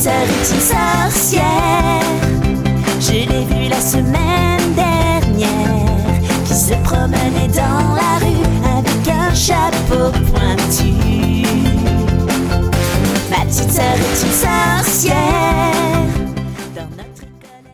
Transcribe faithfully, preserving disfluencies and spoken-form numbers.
sœur est une sorcière. Je l'ai vue la semaine dernière, qui se promenait dans la rue avec un chapeau pointu. Ma petite sœur est une sorcière.